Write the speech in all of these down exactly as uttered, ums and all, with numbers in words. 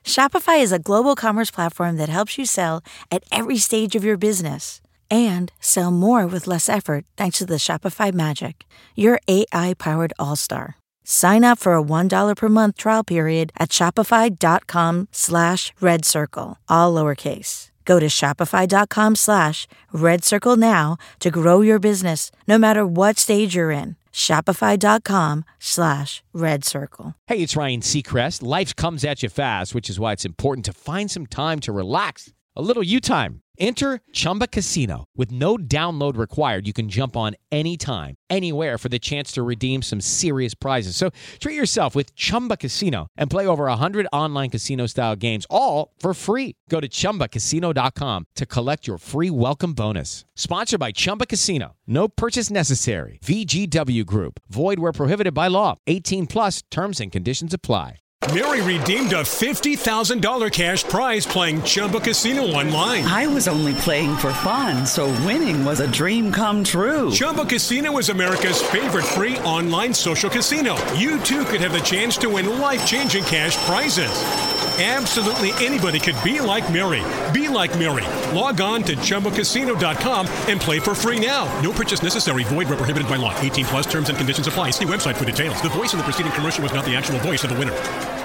Shopify is a global commerce platform that helps you sell at every stage of your business and sell more with less effort thanks to the Shopify Magic, your A I-powered all-star. Sign up for a one dollar per month trial period at shopify.com slash red circle, all lowercase. Go to shopify.com slash red circle now to grow your business no matter what stage you're in. Shopify.com slash red circle. Hey, it's Ryan Seacrest. Life comes at you fast, which is why it's important to find some time to relax. A little you time. Enter Chumba Casino. With no download required, you can jump on anytime, anywhere for the chance to redeem some serious prizes. So treat yourself with Chumba Casino and play over one hundred online casino-style games, all for free. Go to chumba casino dot com to collect your free welcome bonus. Sponsored by Chumba Casino. No purchase necessary. V G W Group. Void where prohibited by law. eighteen plus terms and conditions apply. Mary redeemed a fifty thousand dollars cash prize playing Chumba Casino online. I was only playing for fun, so winning was a dream come true. Chumba Casino is America's favorite free online social casino. You, too, could have the chance to win life-changing cash prizes. Absolutely anybody could be like Mary. Be like Mary. Log on to chumba casino dot com and play for free now. No purchase necessary. Void where prohibited by law. eighteen plus terms and conditions apply. See website for details. The voice in the preceding commercial was not the actual voice of the winner.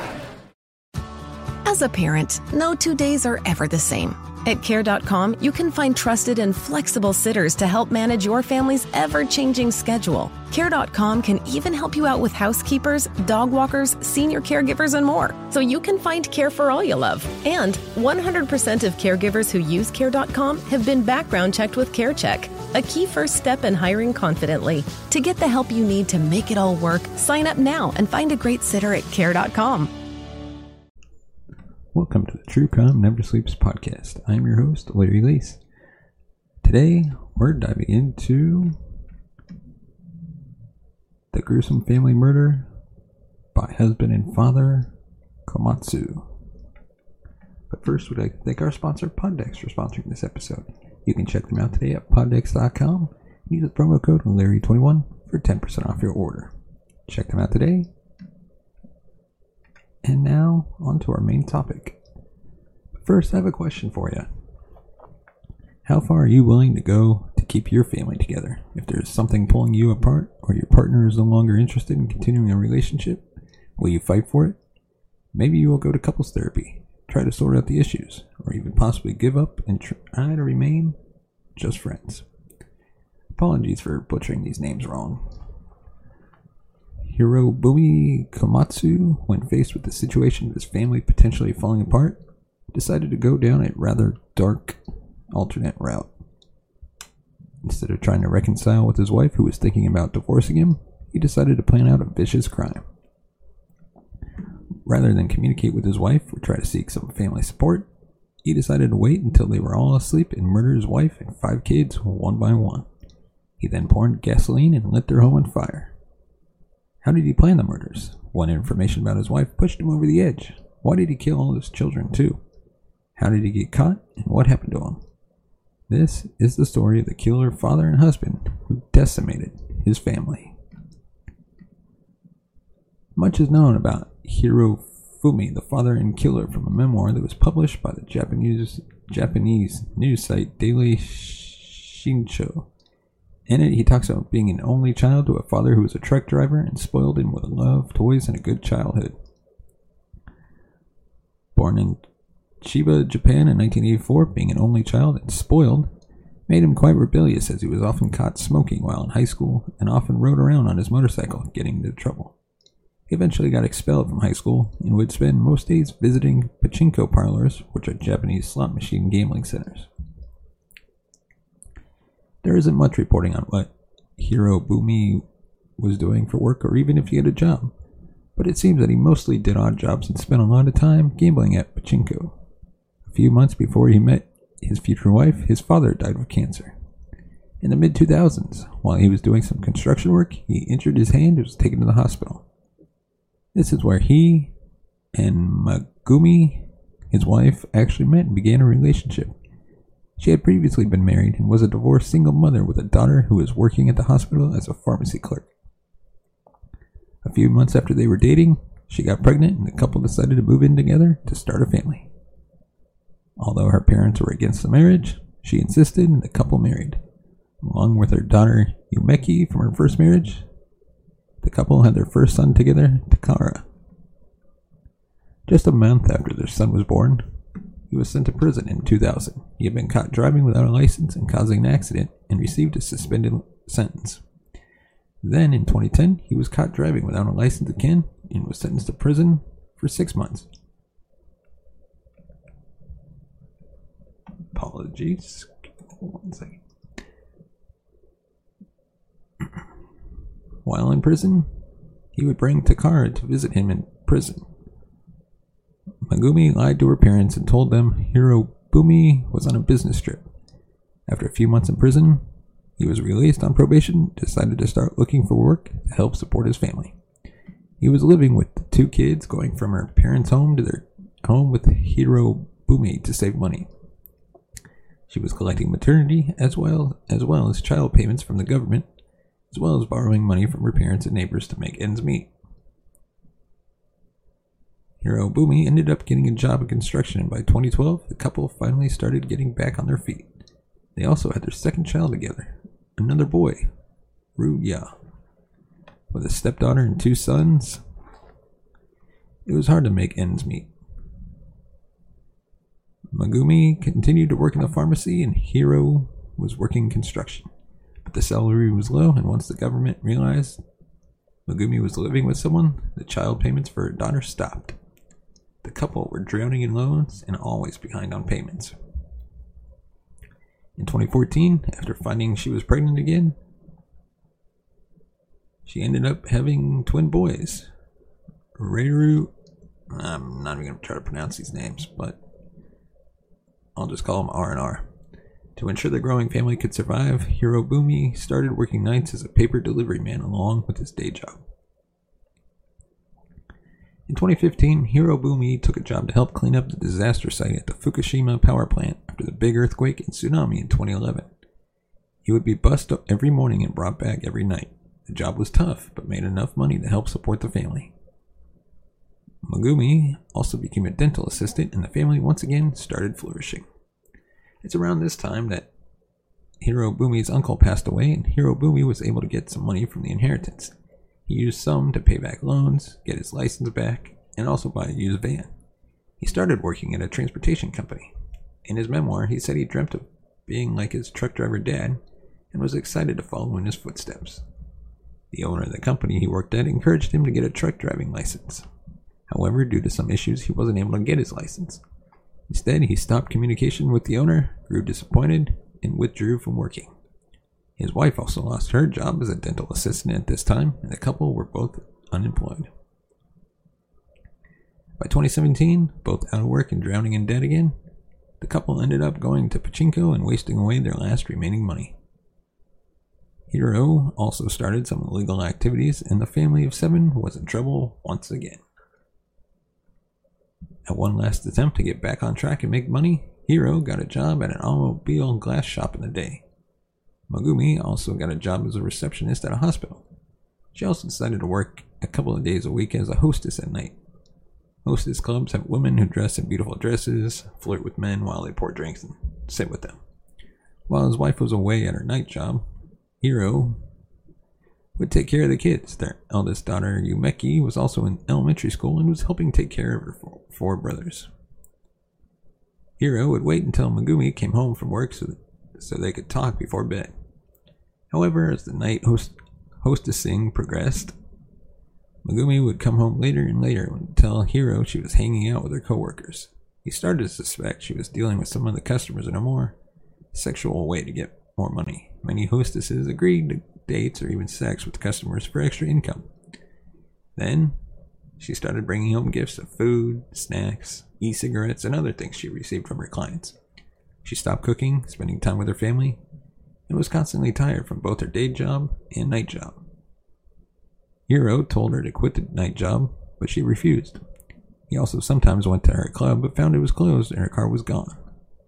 As a parent, no two days are ever the same. At care dot com, you can find trusted and flexible sitters to help manage your family's ever-changing schedule. care dot com can even help you out with housekeepers, dog walkers, senior caregivers, and more, so you can find care for all you love. And one hundred percent of caregivers who use care dot com have been background checked with CareCheck, a key first step in hiring confidently. To get the help you need to make it all work, sign up now and find a great sitter at care dot com. Welcome to the True Crime Never Sleeps podcast. I'm your host, Larry Lease. Today, we're diving into the gruesome family murder by husband and father, Komatsu. But first, we'd like to thank our sponsor, Poddex, for sponsoring this episode. You can check them out today at poddex dot com. Use the promo code Larry twenty-one for ten percent off your order. Check them out today. And now, on to our main topic. But first, I have a question for you. How far are you willing to go to keep your family together? If there's something pulling you apart, or your partner is no longer interested in continuing a relationship, will you fight for it? Maybe you will go to couples therapy, try to sort out the issues, or even possibly give up and try to remain just friends. Apologies for butchering these names wrong. Hirobumi Komatsu, when faced with the situation of his family potentially falling apart, decided to go down a rather dark alternate route. Instead of trying to reconcile with his wife, who was thinking about divorcing him, he decided to plan out a vicious crime. Rather than communicate with his wife or try to seek some family support, he decided to wait until they were all asleep and murder his wife and five kids one by one. He then poured gasoline and lit their home on fire. How did he plan the murders? What information about his wife pushed him over the edge? Why did he kill all his children too? How did he get caught, and what happened to him? This is the story of the killer father and husband who decimated his family. Much is known about Hirofumi, the father and killer, from a memoir that was published by the Japanese Japanese news site Daily Shinsho. In it, he talks about being an only child to a father who was a truck driver and spoiled him with love, toys, and a good childhood. Born in Chiba, Japan in nineteen eighty-four, being an only child and spoiled made him quite rebellious, as he was often caught smoking while in high school and often rode around on his motorcycle, getting into trouble. He eventually got expelled from high school and would spend most days visiting pachinko parlors, which are Japanese slot machine gambling centers. There isn't much reporting on what Hirobumi was doing for work or even if he had a job, but it seems that he mostly did odd jobs and spent a lot of time gambling at pachinko. A few months before he met his future wife, his father died of cancer. In the mid two thousands, while he was doing some construction work, he injured his hand and was taken to the hospital. This is where he and Megumi, his wife, actually met and began a relationship. She had previously been married and was a divorced single mother with a daughter who was working at the hospital as a pharmacy clerk. A few months after they were dating, She got pregnant and the couple decided to move in together to start a family. Although her parents were against the marriage, she insisted and the couple married. Along with her daughter Yumeki from her first marriage, the couple had their first son together, Takara. Just a month after their son was born, he was sent to prison in two thousand. He had been caught driving without a license and causing an accident and received a suspended sentence. Then, in twenty ten, he was caught driving without a license again and was sentenced to prison for six months. Apologies. One second. While in prison, he would bring Takara to visit him in prison. Megumi lied to her parents and told them Hirobumi was on a business trip. After a few months in prison, he was released on probation, decided to start looking for work to help support his family. He was living with the two kids, going from her parents' home to their home with Hirobumi to save money. She was collecting maternity as well as well as child payments from the government, as well as borrowing money from her parents and neighbors to make ends meet. Hirobumi ended up getting a job in construction, and by twenty twelve, the couple finally started getting back on their feet. They also had their second child together, another boy, Ruya. With a stepdaughter and two sons, it was hard to make ends meet. Megumi continued to work in the pharmacy, and Hiro was working construction. But the salary was low, and once the government realized Megumi was living with someone, the child payments for her daughter stopped. The couple were drowning in loans and always behind on payments. In twenty fourteen, after finding she was pregnant again, she ended up having twin boys. Reiru, I'm not even going to try to pronounce these names, but I'll just call them R and R. To ensure the growing family could survive, Hirobumi started working nights as a paper delivery man along with his day job. In twenty fifteen, Hirobumi took a job to help clean up the disaster site at the Fukushima power plant after the big earthquake and tsunami in twenty eleven. He would be bussed up every morning and brought back every night. The job was tough, but made enough money to help support the family. Megumi also became a dental assistant, and the family once again started flourishing. It's around this time that Hirobumi's uncle passed away, and Hirobumi was able to get some money from the inheritance. He used some to pay back loans, get his license back, and also buy a used van. He started working at a transportation company. In his memoir, he said he dreamt of being like his truck driver dad and was excited to follow in his footsteps. The owner of the company he worked at encouraged him to get a truck driving license. However, due to some issues, he wasn't able to get his license. Instead, he stopped communication with the owner, grew disappointed, and withdrew from working. His wife also lost her job as a dental assistant at this time, and the couple were both unemployed. By twenty seventeen, both out of work and drowning in debt again, the couple ended up going to pachinko and wasting away their last remaining money. Hiro also started some illegal activities, and the family of seven was in trouble once again. At one last attempt to get back on track and make money, Hiro got a job at an automobile glass shop in the day. Megumi also got a job as a receptionist at a hospital. She also decided to work a couple of days a week as a hostess at night. Hostess clubs have women who dress in beautiful dresses, flirt with men while they pour drinks and sit with them. While his wife was away at her night job, Hiro would take care of the kids. Their eldest daughter, Yumeki, was also in elementary school and was helping take care of her four, four brothers. Hiro would wait until Megumi came home from work so, that, so they could talk before bed. However, as the night host, hostessing progressed, Megumi would come home later and later and tell Hiro she was hanging out with her coworkers. He started to suspect she was dealing with some of the customers in a more sexual way to get more money. Many hostesses agreed to dates or even sex with customers for extra income. Then, she started bringing home gifts of food, snacks, e-cigarettes, and other things she received from her clients. She stopped cooking, spending time with her family, and was constantly tired from both her day job and night job. Hiro told her to quit the night job, but she refused. He also sometimes went to her club, but found it was closed and her car was gone.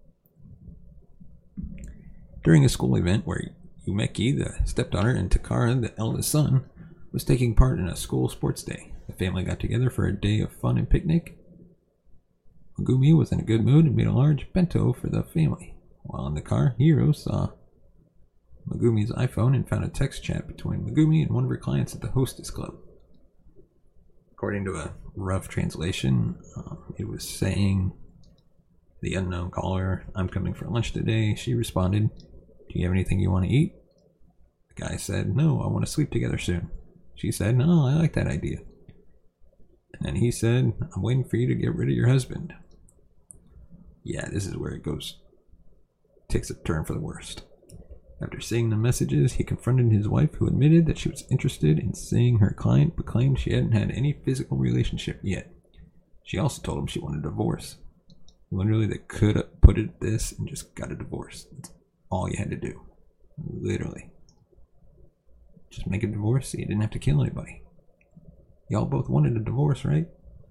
During a school event where Yumeki, the stepdaughter, and Takara, the eldest son, was taking part in a school sports day, The family got together for a day of fun and picnic. Megumi was in a good mood and made a large bento for the family. While in the car, Hiro saw Megumi's iPhone and found a text chat between Megumi and one of her clients at the Hostess Club. According to a rough translation, um, it was saying, "The unknown caller, I'm coming for lunch today." She responded, "Do you have anything you want to eat?" The guy said, "No, I want to sleep together soon." She said, "No, I like that idea." And then he said, "I'm waiting for you to get rid of your husband." Yeah, this is where it goes, takes a turn for the worst. After seeing the messages, he confronted his wife, who admitted that she was interested in seeing her client, but claimed she hadn't had any physical relationship yet. She also told him she wanted a divorce. Literally, they could have put it this and just got a divorce. That's all you had to do. Literally. Just make a divorce so you didn't have to kill anybody. Y'all both wanted a divorce, right?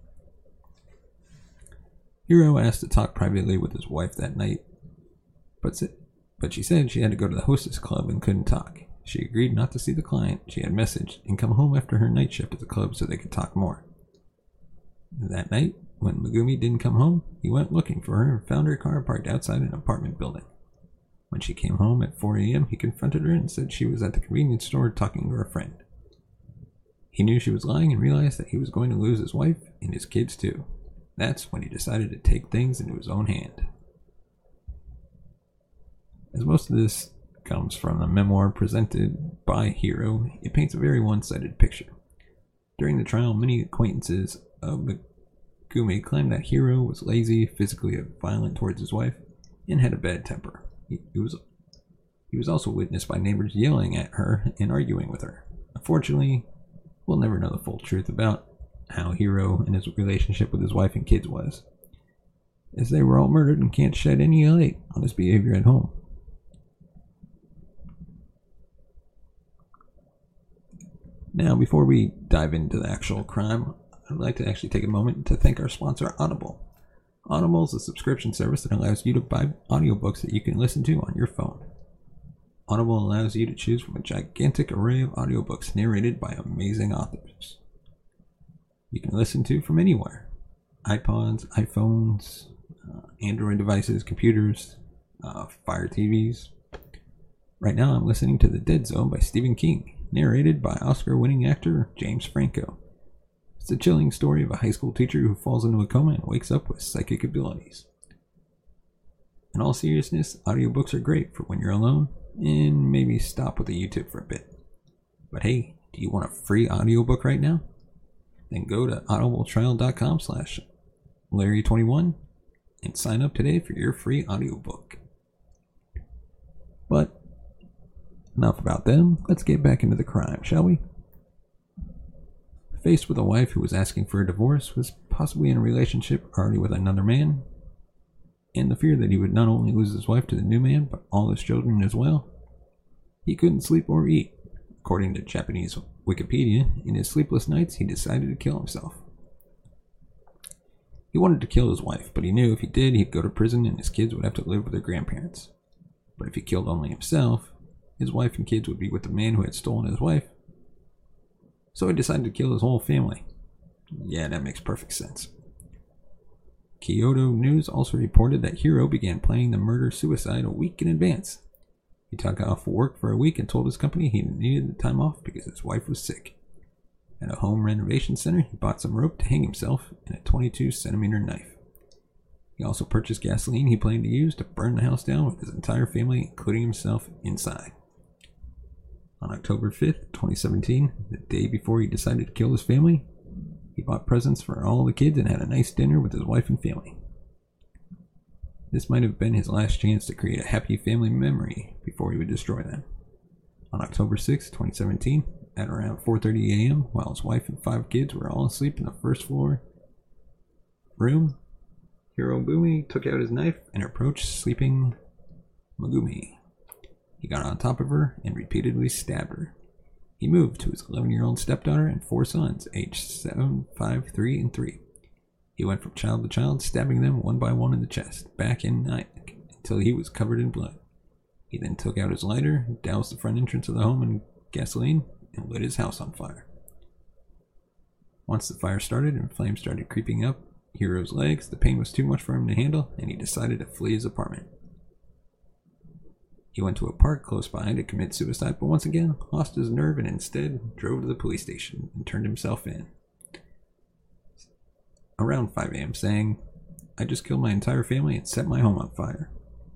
Hiro asked to talk privately with his wife that night, but but she said she had to go to the Hostess Club and couldn't talk. She agreed not to see the client she had messaged and come home after her night shift at the club so they could talk more. That night, when Megumi didn't come home, he went looking for her and found her car parked outside an apartment building. When she came home at four a.m., he confronted her and said she was at the convenience store talking to her friend. He knew she was lying and realized that he was going to lose his wife and his kids too. That's when he decided to take things into his own hand. As most of this comes from a memoir presented by Hiro, it paints a very one-sided picture. During the trial, many acquaintances of Megumi claimed that Hiro was lazy, physically violent towards his wife, and had a bad temper. He, he was he was also witnessed by neighbors yelling at her and arguing with her. Unfortunately, we'll never know the full truth about how Hiro and his relationship with his wife and kids was, as they were all murdered and can't shed any light on his behavior at home. Now, before we dive into the actual crime, I'd like to actually take a moment to thank our sponsor, Audible. Audible is a subscription service that allows you to buy audiobooks that you can listen to on your phone. Audible allows you to choose from a gigantic array of audiobooks narrated by amazing authors. You can listen to from anywhere. iPods, iPhones, uh, Android devices, computers, uh, Fire T Vs. Right now I'm listening to The Dead Zone by Stephen King, narrated by Oscar-winning actor James Franco. It's a chilling story of a high school teacher who falls into a coma and wakes up with psychic abilities. In all seriousness, audiobooks are great for when you're alone, and maybe stop with the YouTube for a bit. But hey, do you want a free audiobook right now? Then go to audibletrial.com slash Larry21 and sign up today for your free audiobook. But enough about them, let's get back into the crime, shall we? Faced with a wife who was asking for a divorce, was possibly in a relationship already with another man, and the fear that he would not only lose his wife to the new man, but all his children as well, he couldn't sleep or eat. According to Japanese Wikipedia, in his sleepless nights, he decided to kill himself. He wanted to kill his wife, but he knew if he did, he'd go to prison and his kids would have to live with their grandparents. But if he killed only himself, his wife and kids would be with the man who had stolen his wife. So he decided to kill his whole family. Yeah, that makes perfect sense. Kyoto News also reported that Hiro began planning the murder-suicide a week in advance. He took off work for a week and told his company he needed the time off because his wife was sick. At a home renovation center, he bought some rope to hang himself and a twenty-two centimeter knife. He also purchased gasoline he planned to use to burn the house down with his entire family, including himself, inside. On October fifth, twenty seventeen, the day before he decided to kill his family, he bought presents for all the kids and had a nice dinner with his wife and family. This might have been his last chance to create a happy family memory before he would destroy them. On October sixth, twenty seventeen, at around four thirty a.m., while his wife and five kids were all asleep in the first floor room, Hirobumi took out his knife and approached sleeping Megumi. He got on top of her and repeatedly stabbed her. He moved to his eleven-year-old stepdaughter and four sons, aged seven, five, three, and three. He went from child to child, stabbing them one by one in the chest, back, and neck, until he was covered in blood. He then took out his lighter, doused the front entrance of the home in gasoline, and lit his house on fire. Once the fire started and flames started creeping up Hero's legs, the pain was too much for him to handle, and he decided to flee his apartment. He went to a park close by to commit suicide, but once again lost his nerve and instead drove to the police station and turned himself in. Around five a.m. saying, "I just killed my entire family and set my home on fire."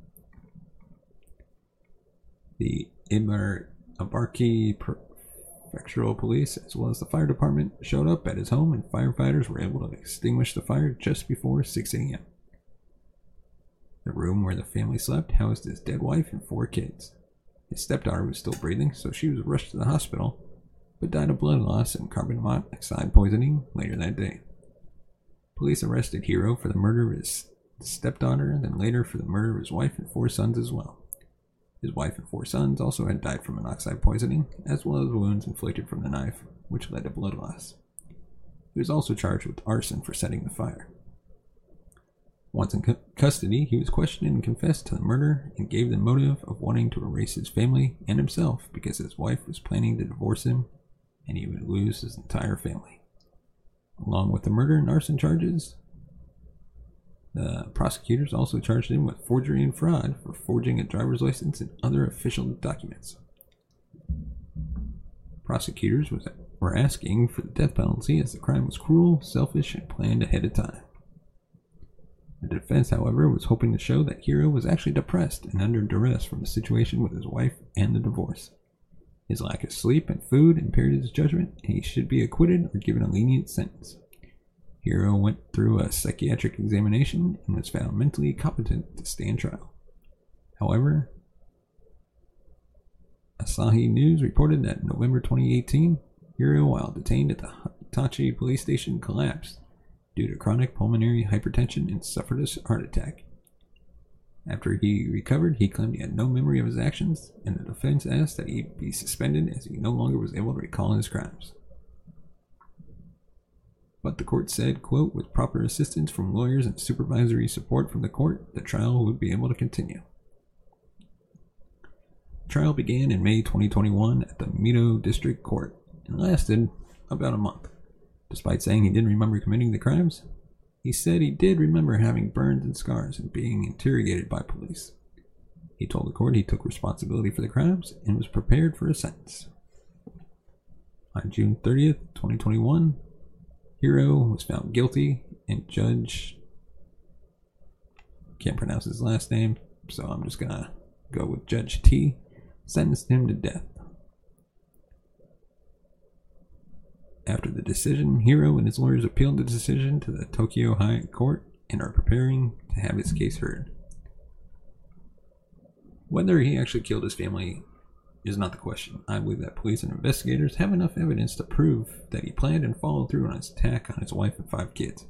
The Ibar- Abarki Prefectural Police, as well as the fire department, showed up at his home, and firefighters were able to extinguish the fire just before six a.m. The room where the family slept housed his dead wife and four kids. His stepdaughter was still breathing, so she was rushed to the hospital, but died of blood loss and carbon monoxide poisoning later that day. Police arrested Hiro for the murder of his stepdaughter, and then later for the murder of his wife and four sons as well. His wife and four sons also had died from monoxide poisoning, as well as wounds inflicted from the knife, which led to blood loss. He was also charged with arson for setting the fire. Once in cu- custody, he was questioned and confessed to the murder and gave the motive of wanting to erase his family and himself because his wife was planning to divorce him and he would lose his entire family. Along with the murder and arson charges, the prosecutors also charged him with forgery and fraud for forging a driver's license and other official documents. Prosecutors was, were asking for the death penalty as the crime was cruel, selfish, and planned ahead of time. The defense, however, was hoping to show that Hiro was actually depressed and under duress from the situation with his wife and the divorce. His lack of sleep and food impaired his judgment, and he should be acquitted or given a lenient sentence. Hiro went through a psychiatric examination and was found mentally competent to stand trial. However, Asahi News reported that in November twenty eighteen, Hiro, while detained at the Hitachi police station, collapsed due to chronic pulmonary hypertension and suffered a heart attack. After he recovered, he claimed he had no memory of his actions, and the defense asked that he be suspended as he no longer was able to recall his crimes. But the court said, quote, "With proper assistance from lawyers and supervisory support from the court, the trial would be able to continue." The trial began in May twenty twenty-one at the Mito District Court and lasted about a month. Despite saying he didn't remember committing the crimes, he said he did remember having burns and scars and being interrogated by police. He told the court he took responsibility for the crimes and was prepared for a sentence. On June thirtieth, twenty twenty-one, Hiro was found guilty, and Judge, can't pronounce his last name, so I'm just gonna go with Judge T, sentenced him to death. After the decision, Hiro and his lawyers appealed the decision to the Tokyo High Court and are preparing to have his case heard. Whether he actually killed his family is not the question. I believe that police and investigators have enough evidence to prove that he planned and followed through on his attack on his wife and five kids.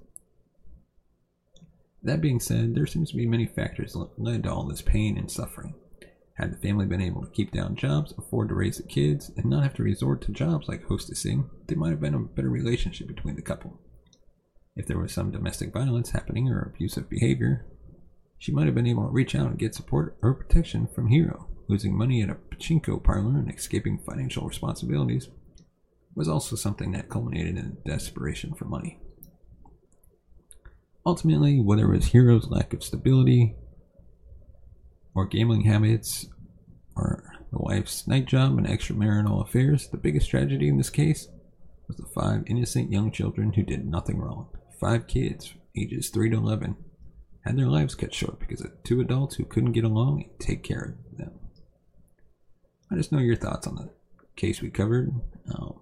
That being said, there seems to be many factors that led to all this pain and suffering. Had the family been able to keep down jobs, afford to raise the kids, and not have to resort to jobs like hostessing, there might have been a better relationship between the couple. If there was some domestic violence happening or abusive behavior, she might have been able to reach out and get support or protection from Hiro. Losing money at a pachinko parlor and escaping financial responsibilities was also something that culminated in desperation for money. Ultimately, whether it was Hiro's lack of stability, or gambling habits, or the wife's night job and extramarital affairs, the biggest tragedy in this case was the five innocent young children who did nothing wrong. Five kids, ages three to eleven, had their lives cut short because of two adults who couldn't get along and take care of them. I just know your thoughts on the case we covered. Um,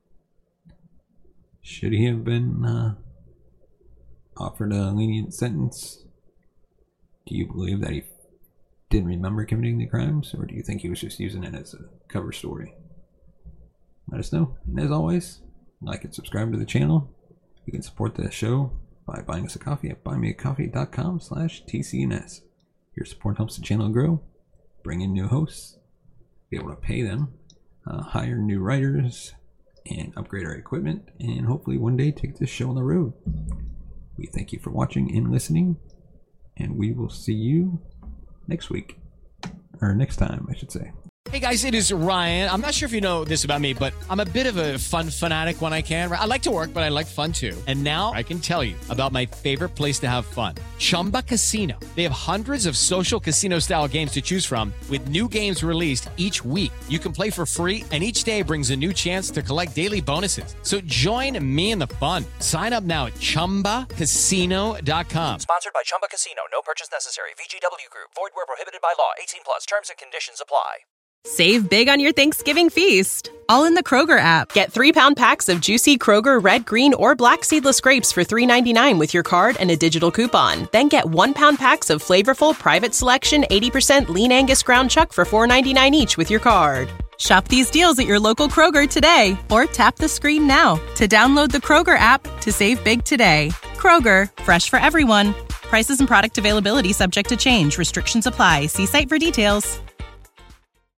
should he have been uh, offered a lenient sentence? Do you believe that he didn't remember committing the crimes, or do you think he was just using it as a cover story? Let us know. And as always, like and subscribe to the channel. You can support the show by buying us a coffee at buymeacoffee.com slash TCNS. Your support helps the channel grow, bring in new hosts, be able to pay them, uh, hire new writers, and upgrade our equipment, and hopefully one day take this show on the road. We thank you for watching and listening, and we will see you next week, or next time, I should say. Hey guys, it is Ryan. I'm not sure if you know this about me, but I'm a bit of a fun fanatic when I can. I like to work, but I like fun too. And now I can tell you about my favorite place to have fun. Chumba Casino. They have hundreds of social casino style games to choose from with new games released each week. You can play for free and each day brings a new chance to collect daily bonuses. So join me in the fun. Sign up now at chumba casino dot com. Sponsored by Chumba Casino. No purchase necessary. V G W Group. Void where prohibited by law. eighteen plus. Terms and conditions apply. Save big on your Thanksgiving feast, all in the Kroger app. Get three-pound packs of juicy Kroger red, green, or black seedless grapes for three ninety-nine with your card and a digital coupon. Then get one-pound packs of flavorful Private Selection eighty percent lean Angus ground chuck for four ninety-nine each with your card. Shop these deals at your local Kroger today, or tap the screen now to download the Kroger app to save big today. Kroger, fresh for everyone. Prices and product availability subject to change. Restrictions apply. See site for details.